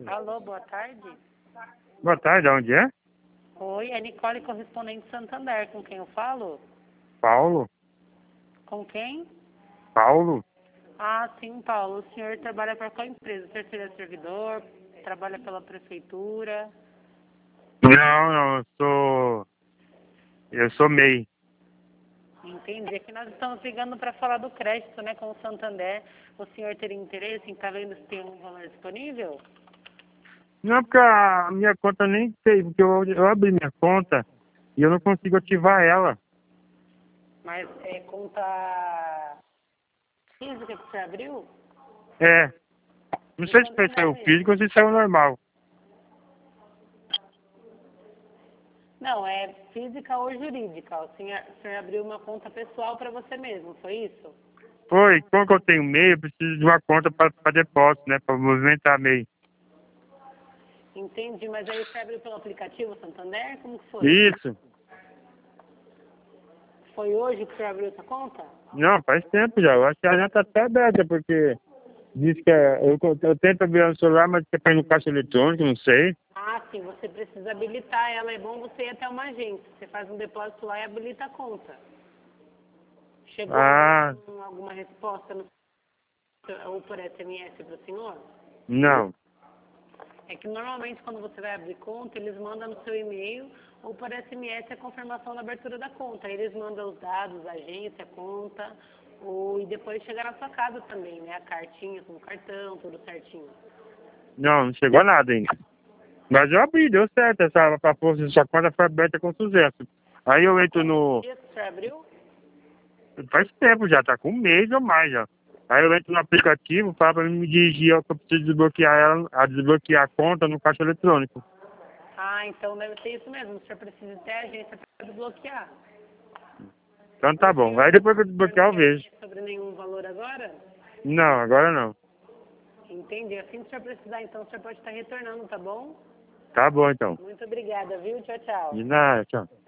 Alô, boa tarde. Boa tarde, onde é? Oi, é Nicole, correspondente Santander. Com quem eu falo? Paulo? Com quem? Paulo? Ah, sim, Paulo. O senhor trabalha para qual empresa? O senhor seria servidor? Trabalha pela prefeitura? Não, eu sou MEI. Entendi. Aqui nós estamos ligando para falar do crédito, né, com o Santander. O senhor teria interesse em estar vendo se tem um valor disponível? Não, porque a minha conta nem sei, porque eu abri minha conta e eu não consigo ativar ela. Mas é conta física que você abriu? É, não sei se Então foi não saiu deve. físico ou se saiu normal. Não, é física ou jurídica. O senhor abriu uma conta pessoal para você mesmo, foi isso? Foi, como que eu tenho MEI, eu preciso de uma conta para depósito, né, para movimentar MEI. Entendi, mas aí você abriu pelo aplicativo Santander? Como que foi? Isso. Foi hoje que você abriu essa conta? Não, faz tempo já, eu acho que a já tá até aberta, porque diz que eu tento abrir no celular, mas que é para ir no caixa eletrônico, não sei. Ah, sim, você precisa habilitar ela. É bom você ir até uma agência. Você faz um depósito lá e habilita a conta. Chegou Ah, alguma resposta ou por SMS para o senhor? não. É que normalmente quando você vai abrir conta, eles mandam no seu e-mail ou por SMS a confirmação da abertura da conta. Aí eles mandam os dados, a agência, a conta, e depois chega na sua casa também, né? A cartinha com o cartão, tudo certinho. Não chegou nada ainda. Mas eu abri, deu certo. Essa força de sua conta foi aberta com sucesso. Aí eu entro Quantos no. dias que você abriu? Faz tempo já, tá com um mês ou mais já. Aí eu entro no aplicativo, fala pra mim me dirigir, ó, que eu preciso desbloquear ela, a desbloquear a conta no caixa eletrônico. Ah, então deve ser isso mesmo. O senhor precisa ter a agência para desbloquear. Então O tá bom. senhor, Aí depois que eu o senhor não desbloquear eu quer vejo. saber sobre nenhum valor agora? Não, agora não. Entendi. Assim que o senhor precisar, então, o senhor pode estar retornando, tá bom? Tá bom então. Muito obrigada, viu? Tchau, tchau. De nada, tchau.